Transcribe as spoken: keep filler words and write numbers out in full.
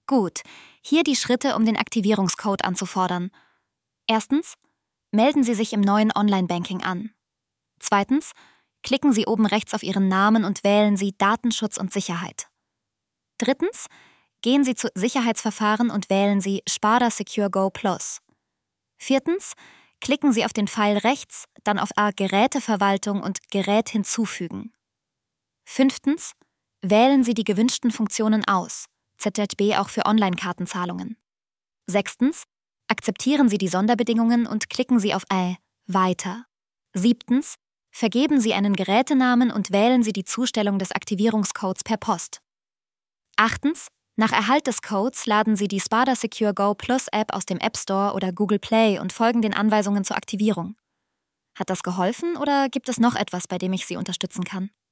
Gut, hier die Schritte, um den Aktivierungscode anzufordern. Erstens, melden Sie sich im neuen Online-Banking an. Zweitens, klicken Sie oben rechts auf Ihren Namen und wählen Sie Datenschutz und Sicherheit. Drittens, gehen Sie zu Sicherheitsverfahren und wählen Sie Spada Secure Go Plus. Viertens, klicken Sie auf den Pfeil rechts, dann auf A Geräteverwaltung und Gerät hinzufügen. Fünftens, wählen Sie die gewünschten Funktionen aus, Z Z B auch für Online-Kartenzahlungen. Sechstens, akzeptieren Sie die Sonderbedingungen und klicken Sie auf A Weiter. Siebtens, vergeben Sie einen Gerätenamen und wählen Sie die Zustellung des Aktivierungscodes per Post. Achtens, nach Erhalt des Codes laden Sie die Spada Secure Go Plus App aus dem App Store oder Google Play und folgen den Anweisungen zur Aktivierung. Hat das geholfen oder gibt es noch etwas, bei dem ich Sie unterstützen kann?